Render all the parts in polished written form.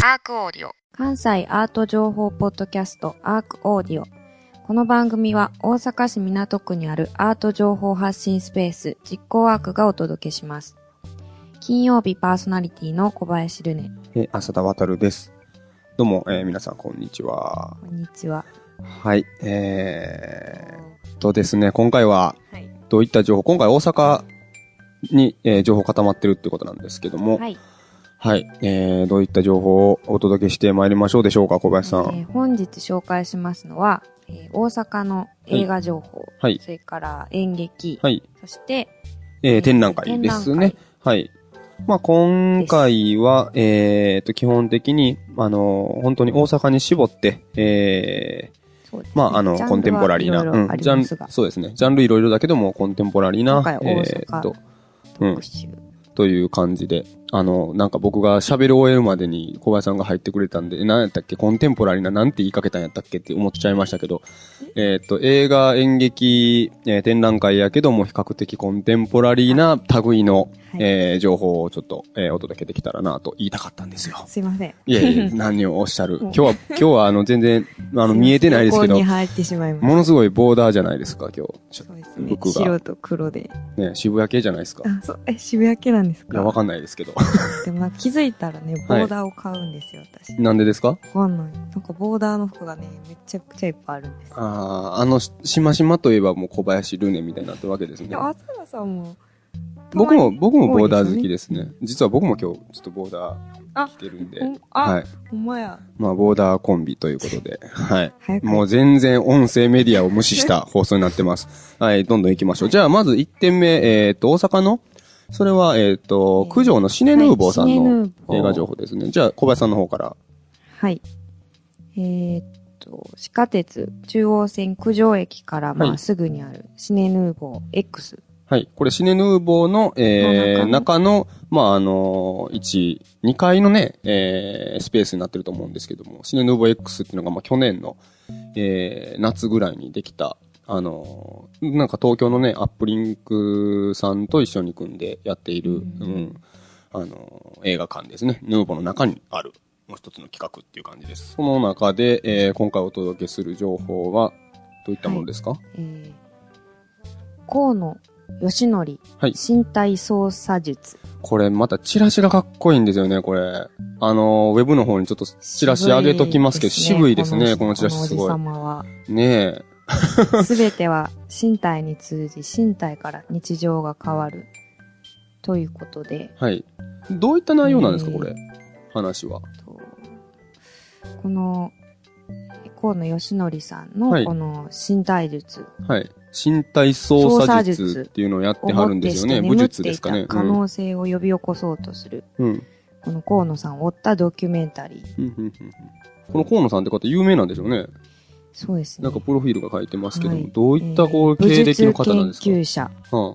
アークオーディオ。 関西アート情報ポッドキャストアークオーディオ。この番組は大阪市港区にあるアート情報発信スペース実行アークがお届けします。金曜日パーソナリティの小林ルネ。 浅田渡です。どうも、皆さんこんにちは。 こんにちは。 はい。ですね、今回は、どういった情報、今回大阪に、情報固まってるってことなんですけども、 はい。 はい。どういった情報をお届けしてまいりましょうでしょうか、小林さん。 本日紹介しますのは、大阪の映画情報、 はい。 それから演劇、 はい。 そして、 展覧会ですね。はい。まあ、今回は、基本的に、本当に大阪に絞って、まあ、コンテンポラリーな、ジャンル、そうですね。ジャンルいろいろだけども、コンテンポラリーな、という感じで、なんか僕が喋り終えるまでに小林さんが入ってくれたんで、何やったっけコンテンポラリーな、なんて言いかけたんやったっけって思っちゃいましたけど、映画、演劇、展覧会やけども比較的コンテンポラリーな類の、情報をちょっと、お届けできたらなと言いたかったんですよ。 すいません。 いえ、何をおっしゃる。今日は全然、見えてないですけど、ものすごいボーダーじゃないですか、今日。 そうですね。服が。白と黒で。 ね、渋谷系じゃないですか。 そう、渋谷系なんですか？ いや、わかんないですけど。 でも気づいたらね、ボーダーを買うんですよ、私。 なんでですか？わかんない。なんかボーダーの服がね、めちゃくちゃいっぱいあるんです。 しましまといえばもう小林ルネみたいになってるわけですね。 浅田さんも。 僕もボーダー好きですね。実は僕も今日ちょっとボーダー着てるんで。 はい。ほんまや。 まあ、ボーダーコンビということで。はい。もう全然音声メディアを無視した放送になってます。はい、どんどん行きましょう。じゃあ、まず1点目、大阪のそれは、九条のシネヌーボーさんの映画情報ですね。じゃあ、小林さんの方から。 はい。地下鉄中央線九条駅からまあすぐにあるシネヌーボー X。 はい。これシネヌーボーの、中の、まあ、2階のね、スペースになってると思うんですけども、シネヌーボー X っていうのが、まあ、去年の、夏ぐらいにできた、なんか東京のね、アップリンクさんと一緒に組んでやっている、映画館ですね。ヌーボーの中にある、もう一つの企画っていう感じです。その中で、今回お届けする情報は、どういったものですか？ 河野義則、身体操作術。 これまたチラシがかっこいいんですよね、これ。ウェブの方にちょっとチラシ上げときますけど、渋いですね、このチラシすごい。 このおじ様は。 ねえ。すべては身体に通じ、身体から日常が変わる。ということで。 はい。どういった内容なんですか、これ。話は。 この、河野義則さんの、この身体術。 はい。身体操作術っていうのをやってはるんですよね。武術ですかね。 可能性を呼び起こそうとする。この河野さんを追ったドキュメンタリー。 この河野さんって方有名なんでしょうね。 そうですね。 なんかプロフィールが書いてますけども、どういった経歴の方なんですか？ 武術研究者。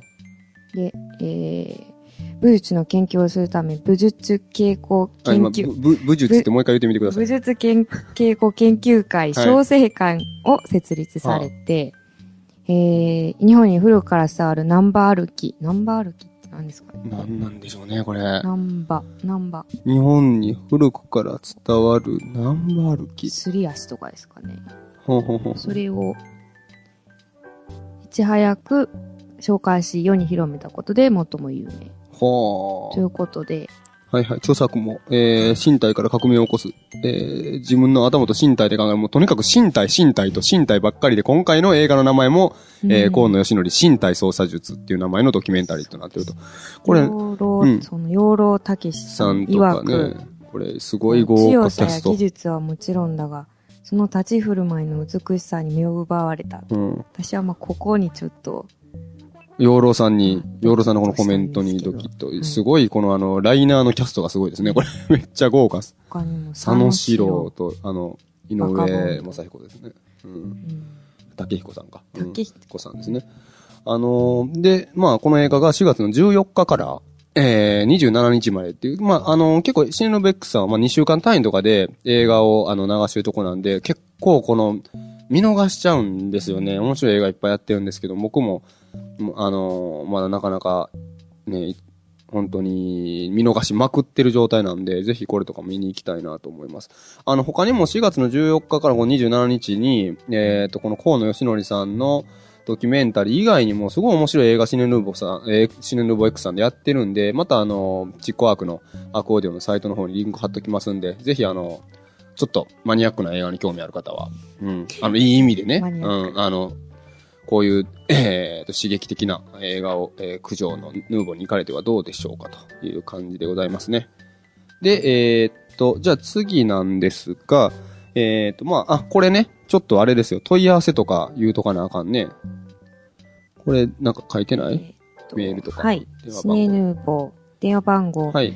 で、武術の研究をするため、武術傾向研究。 武術ってもう一回言ってみてください。 武術傾向研究会小生館を設立されて、日本に古くから伝わるナンバ歩き。ナンバ歩きって何ですかね？ 何なんでしょうね、これ。 ナンバ。 日本に古くから伝わるナンバ歩き。 すり足とかですかね。それを、いち早く紹介し世に広めたことで最も有名。ということで。 はいはい。著作も、身体から革命を起こす。自分の頭と身体で考える。もうとにかく身体と身体ばっかりで、今回の映画の名前も、河野義則身体操作術っていう名前のドキュメンタリーとなってると。これ、 養老たけしさんとかね。 これ、すごい豪華キャスト。 強さや技術はもちろんだが、その立ち振る舞いの美しさに目を奪われた。私はまあここにちょっと、 養老さんのこのコメントにドキッと、すごいこのライナーのキャストがすごいですね。これめっちゃ豪華です。佐野史郎と、井上正彦ですね。竹彦さんか。竹彦さんですね。で、まあこの映画が4月の14日から、27日までっていう、まあ結構シネノベックスさんはまあ2週間単位とかで映画を流してるとこなんで、結構この、見逃しちゃうんですよね。面白い映画いっぱいやってるんですけど、僕も、まだなかなかね、 本当に見逃しまくってる状態なんで、ぜひこれとか見に行きたいなと思います。他にも4月の14日から27日に、この河野義則さんのドキュメンタリー以外にもすごい面白い映画シネヌーボー X さんでやってるんで、また実行アークのアークオーディオのサイトの方にリンク貼っときますんで、ぜひちょっとマニアックな映画に興味ある方は、いい意味でね、こういう、刺激的な映画を、九条のヌーボーに行かれてはどうでしょうかという感じでございますね。で、じゃあ次なんですが、これね、ちょっとあれですよ、問い合わせとか言うとかなあかんね。これ、なんか書いてない、メールとか。 はい。シネヌーボー、電話番号。 はい。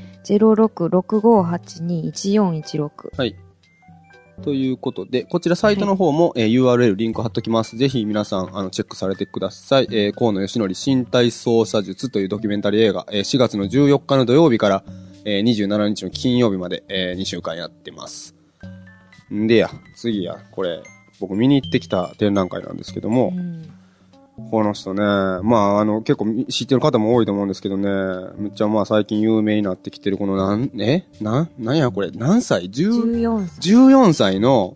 0665821416。 はい。ということで、こちらサイトの方も、URL リンク貼っときます。ぜひ皆さん、チェックされてください。河野義則身体操作術というドキュメンタリー映画、4月の14日の土曜日から、27日の金曜日まで、2週間やってます。んで次これ、僕見に行ってきた展覧会なんですけども、この人ね、結構知ってる方も多いと思うんですけどね、めっちゃ最近有名になってきてるこのなんやこれ、何歳 ?14 歳の、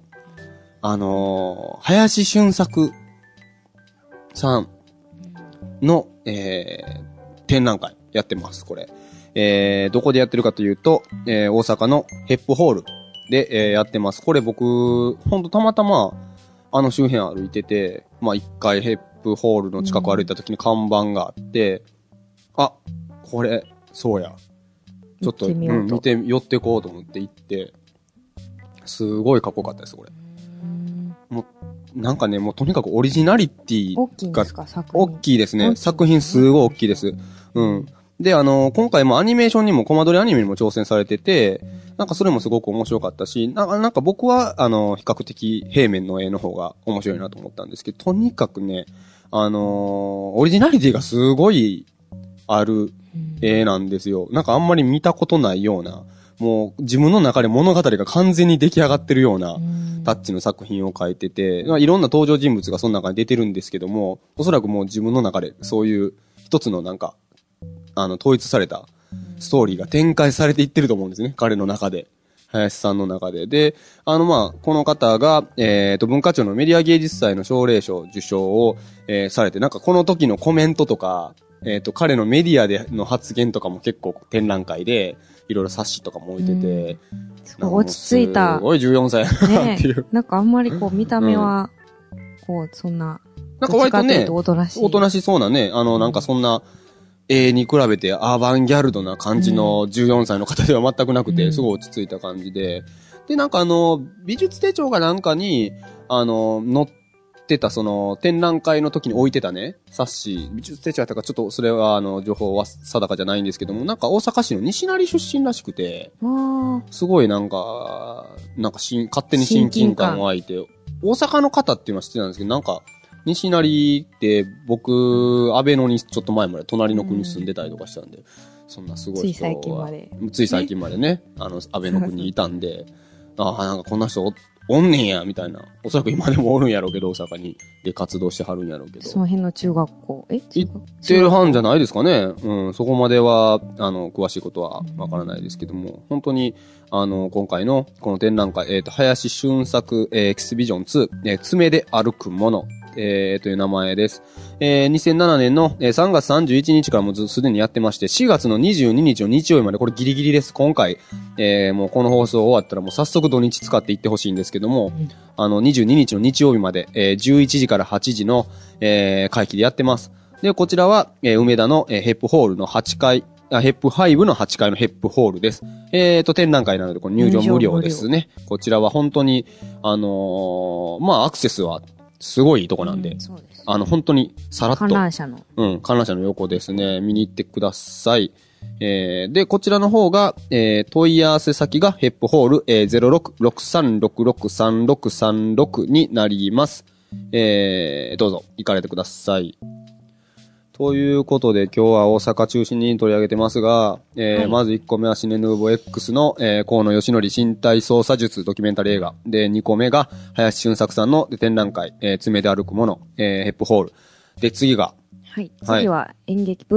林俊作さんの、展覧会やってます、これ。どこでやってるかというと、大阪のヘップホールで、やってます。これ僕、ほんとたまたま、周辺歩いてて、一回ヘップホールの近く歩いた時に看板があって、これ、そうや。ちょっと、寄ってこうと思って行って、すごいかっこよかったです、これ。もう、なんかね、もうとにかくオリジナリティが、 大きいんですか、作品。 大きいですね。作品すごい大きいです。で、今回もアニメーションにも、コマ撮りアニメにも挑戦されてて、なんかそれもすごく面白かったし、なんか僕は、比較的平面の絵の方が面白いなと思ったんですけど、とにかくね、オリジナリティがすごいある絵なんですよ。なんかあんまり見たことないような、もう自分の中で物語が完全に出来上がってるようなタッチの作品を描いてて、いろんな登場人物がその中に出てるんですけども、おそらくもう自分の中でそういう一つのなんか、統一されたストーリーが展開されていってると思うんですね。彼の中で。林さんの中で。で、この方が、文化庁のメディア芸術祭の奨励賞受賞を、されて、なんかこの時のコメントとか、彼のメディアでの発言とかも結構展覧会で、いろいろ冊子とかも置いてて、 すごい落ち着いた。 すごい14歳だなっていう。 なんかあんまりこう見た目は、そんな、 なんか割とね、 おとなしい。 おとなしそうなね、なんかそんな、に比べてアバンギャルドな感じの14歳の方では全くなくて、すごい落ち着いた感じで。で、なんか美術手帳がなんかに、載ってたその展覧会の時に置いてたね、冊子、美術手帳やったかちょっとそれは情報は定かじゃないんですけども、なんか大阪市の西成出身らしくて、すごいなんか勝手に親近感湧いて、大阪の方っていうのは知ってたんですけど、なんか、西成って僕、安倍野にちょっと前まで隣の国に住んでたりとかしたんで、そんなすごい人は。つい最近までね、安倍野国にいたんで、なんかこんな人おんねんや、みたいな。おそらく今でもおるんやろうけど、大阪に。で、活動してはるんやろうけど。 その辺の中学校。 行ってる班じゃないですかね。そこまでは、詳しいことはわからないですけども、本当に、今回の、この展覧会、林俊作、エキシビジョン2、爪で歩くもの、という名前です。2007年の、3月31日からもうすでにやってまして、4月の22日の日曜日まで、これギリギリです。今回、もうこの放送終わったらもう早速土日使っていってほしいんですけども、22日の日曜日まで、11時から8時の、会期でやってます。で、こちらは、梅田の、ヘップホールの8階、ヘップ5の8階のヘップホールです。展覧会なので、この入場無料ですね。こちらは本当に、アクセスは、すごいいいとこなんで、そうです。本当にさらっと。 観覧車の。 観覧車の横ですね。見に行ってください。で、こちらの方が、問い合わせ先がヘップホール、0663663636になります。どうぞ、行かれてください。ということで、今日は大阪中心に取り上げてますが、まず1個目はシネヌーボ X の、河野義則身体操作術ドキュメンタリー映画。で、2個目が林俊作さんの展覧会、爪で歩くもの、ヘップホール。で、次が。 はい。次は演劇舞台。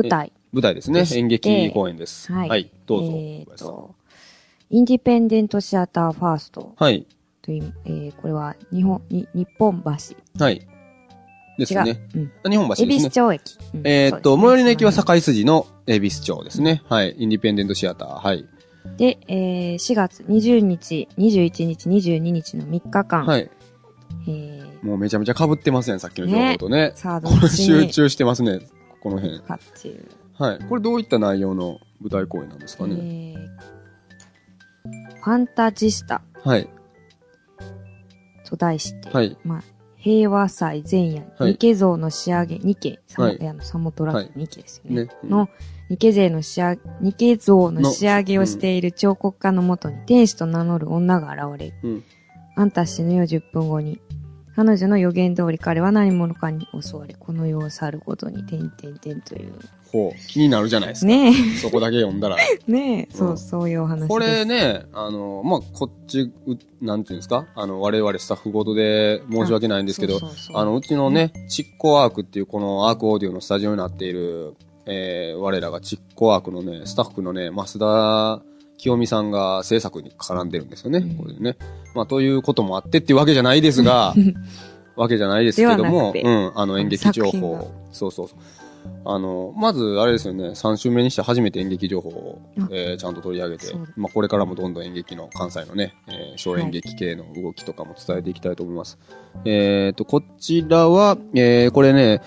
舞台ですね。演劇公演です。 はい。 はい。どうぞ。 インディペンデントシアターファースト。 はい。 という、これは日本橋。 はい。ですね。 うん、 日本橋ですね。 恵比寿町駅。 最寄りの駅は堺筋の恵比寿町ですね。はい。インディペンデントシアター。はい。 で、4月20日、21日、22日の3日間。 はい。もうめちゃめちゃ被ってますね、さっきの情報とね。 さあ、 これ集中してますね、この辺。はい。これどういった内容の舞台公演なんですかね。 ファンタジスタ。 はい。 と題して。 はい。 まあ、平和祭前夜、ニケ像の仕上げ、ニケ、サモトラックニケですよね。の、ニケ像の仕上げをしている彫刻家のもとに天使と名乗る女が現れる。あんた死ぬよ10分後に。彼女の予言通り彼は何者かに襲われ、この世を去ることに、という。 ほう。気になるじゃないですか。 ねえ。 そこだけ読んだら。 ねえ、そういうお話です。 これね、まあ、こっち、なんていうんですか我々スタッフごとで申し訳ないんですけど、うちのね、チッコアークっていうこのアークオーディオのスタジオになっている、我らがチッコアークのね、スタッフのね、増田清美さんが制作に絡んでるんですよね。これでね。まあ、ということもあってっていうわけじゃないですが、わけじゃないですけども、演劇情報。そう。まず、あれですよね、3週目にして初めて演劇情報を、ちゃんと取り上げて、まあ、これからもどんどん演劇の関西のね、小演劇系の動きとかも伝えていきたいと思います。こちらは、これね、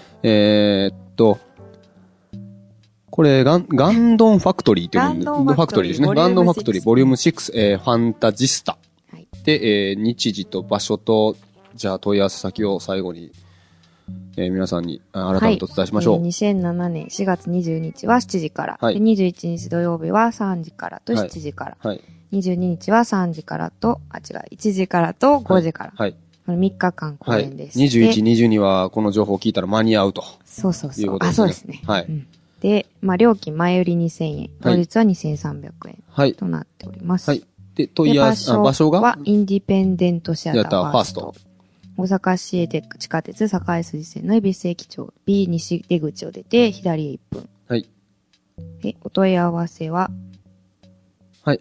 これ、ガンドンファクトリーっていうファクトリーですね。ガンドンファクトリー、ボリューム6、ファンタジスタ。で、日時と場所と、じゃあ問い合わせ先を最後に、皆さんに改めてお伝えしましょう。 2007年4月20日は7時から、で21日土曜日は3時からと7時から、22日は3時からと、1時からと5時から。この3日間公演です。 21、22はこの情報を聞いたら間に合うと。 そう。そうですね。はい。で、まあ、料金前売り2000円、当日は2300円となっております。はい。 で、問い合わせ、場所がインディペンデントシアターファースト。大阪市営地下鉄堺筋線の恵比寿駅町 B 西出口を出て左へ1分。 はい。 で、お問い合わせははい、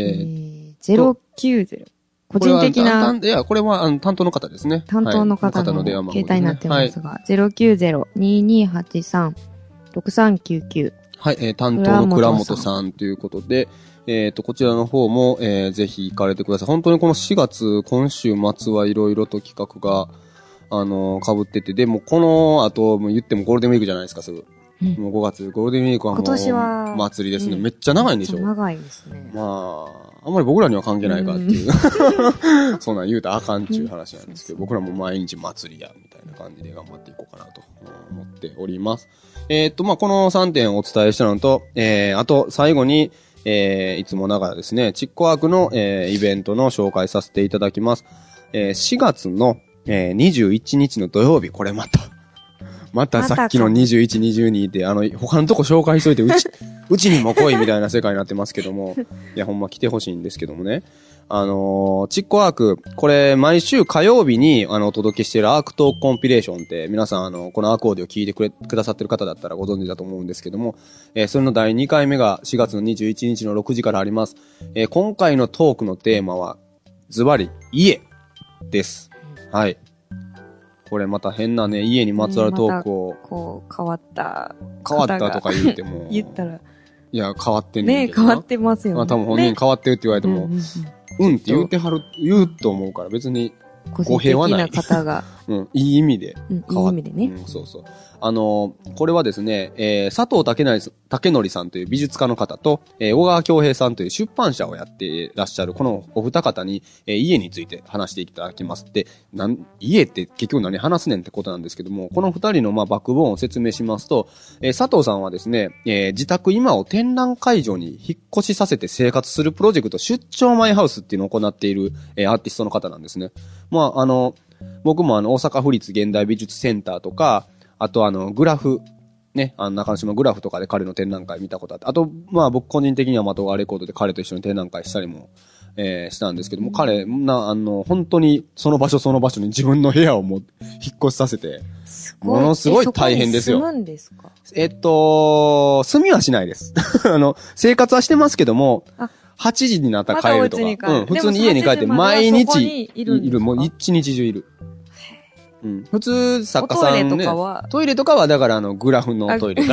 090。個人的な。 いや、これは、担当の方ですね。 担当の方の携帯になってますが、090-2283-6399。 はい、担当の倉本さんということで、こちらの方も、ぜひ行かれてください。本当にこの4月、今週末はいろいろと企画が、被ってて、でもこの後、もう言ってもゴールデンウィークじゃないですか、すぐ。もう5月、ゴールデンウィークはもう、今年は祭りですね。めっちゃ長いんでしょ。 長いですね。 まあ、あんまり僕らには関係ないかっていう。そんなん言うたらあかんっていう話なんですけど、僕らも毎日祭りや、みたいな感じで頑張っていこうかなと思っております。まあ、この3点をお伝えしたのと、あと、最後に、いつもながらですね、チッコアークの、イベントの紹介させていただきます。4月の、21日の土曜日、これまたさっきの21、22で、他のとこ紹介しといて、うちにも来いみたいな世界になってますけども、いや、ほんま来てほしいんですけどもね。チッコアーク、これ、毎週火曜日に、お届けしているアークトークコンピレーションって、皆さん、このアークオーディを聞いてくださってる方だったらご存知だと思うんですけども、それの第2回目が4月の21日の6時からあります。今回のトークのテーマは、ズバリ、家です。はい。これまた変なね、家にまつわるトークを。 こう、変わったとか言っても。 言ったら。 いや、変わってんねんけど。 ね、変わってますよね。 まあ多分本人変わってるって言われても、って言うと思うから別に語弊はない。 個人的な方が。 いい意味で変わって。いい意味でね。 そう。これはですね、佐藤武則さんという美術家の方と、小川京平さんという出版社をやっていらっしゃるこのお二方に、家について話していただきます。で、家って結局何話すねんってことなんですけども、この二人のバックボーンを説明しますと、佐藤さんはですね、自宅今を展覧会場に引っ越しさせて生活するプロジェクト出張マイハウスっていうのを行っている、アーティストの方なんですね。まあ、僕も大阪府立現代美術センターとか、あとグラフ、ね、中之島グラフとかで彼の展覧会見たことあって、あと、まあ僕個人的には的川レコードで彼と一緒に展覧会したりも、したんですけども、彼、本当にその場所に自分の部屋を引っ越しさせて、 ものすごい大変ですよ。 住むんですか？ 住みはしないです。生活はしてますけども、8時になったら帰るとか。普通に家に帰って毎日いる。もう一日中いる。普通、作家さんね。トイレとかは、だからグラフのトイレから。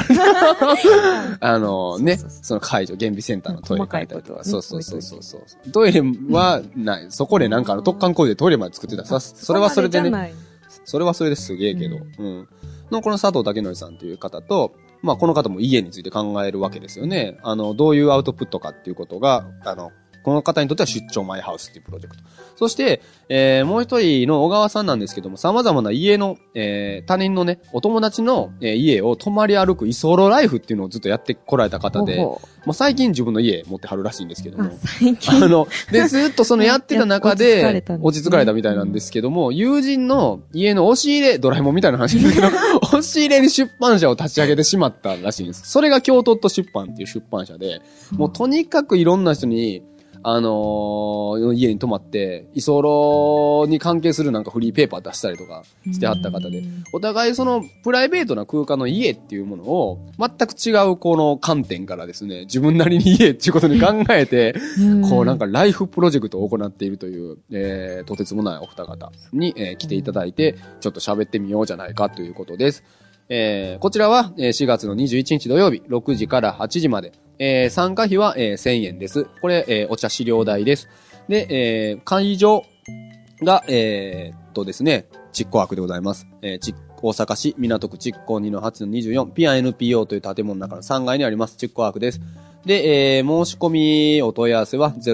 その解除、原備センターのトイレ書いたりとか。そう。トイレはない。そこでなんか特貫工事でトイレまで作ってた。それはそれでね。それはそれですげえけど。この佐藤武則さんという方と、まあこの方も家について考えるわけですよね。どういうアウトプットかっていうことが、この方にとっては出張マイハウスっていうプロジェクト。そして、もう一人の小川さんなんですけども、様々な家の、他人のね、お友達の、家を泊まり歩く居候ライフっていうのをずっとやってこられた方で、もう最近自分の家持ってはるらしいんですけども。 最近で、ずっとそのやってた中で、落ち着かれたみたいなんですけども、友人の家の押し入れ、ドラえもんみたいな話ですけど、押し入れに出版社を立ち上げてしまったらしいんです。それが京都出版っていう出版社で、もうとにかくいろんな人に、家に泊まって、居候に関係するなんかフリーペーパー出したりとかしてはった方で、お互いそのプライベートな空間の家っていうものを全く違うこの観点からですね、自分なりに家っていうことに考えて、こうなんかライフプロジェクトを行っているという、とてつもないお二方に、来ていただいて、ちょっと喋ってみようじゃないかということです。こちらは4月の21日土曜日6時から8時まで。参加費は1000円です。これ、お茶資料代です。で、会場が、ですね、実行枠でございます。大阪市港区実行 2-8-24 ピア NPO という建物の中の3階にあります。実行枠です。で、申し込みお問い合わせは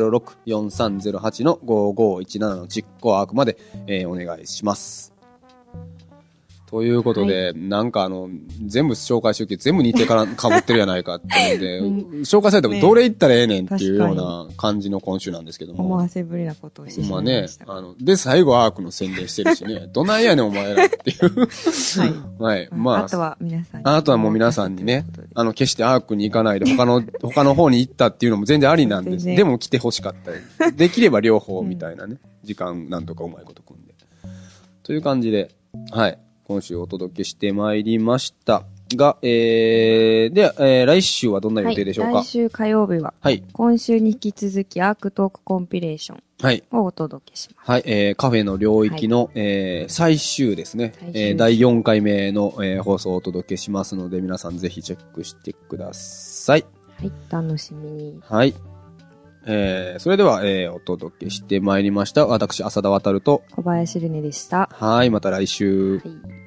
064308-5517 の実行枠まで、お願いします。ということで、なんか全部紹介してるけど、全部日程から被ってるやないかっていうので、紹介されてもどれ行ったらええねんっていうような感じの今週なんですけども。 思わせぶりなことをしてしまいました。 まあね、で、最後アークの宣伝してるしね、どないやねんお前らっていう。はい。まあ。 あとは皆さんに。 あとはもう皆さんにね、決してアークに行かないで他の方に行ったっていうのも全然ありなんです。でも来て欲しかったり。できれば両方みたいなね、時間なんとかうまいこと組んで。という感じで、はい。今週お届けしてまいりましたが、で、来週はどんな予定でしょうか？ 来週火曜日は、今週に引き続きアークトークコンピレーションをお届けします。はい、カフェの領域の、最終ですね、第4回目の、放送をお届けしますので、皆さんぜひチェックしてください。 はい、楽しみに。 はい。それでは、お届けしてまいりました。私、浅田渉と小林瑠音でした。 はい、また来週。 はい。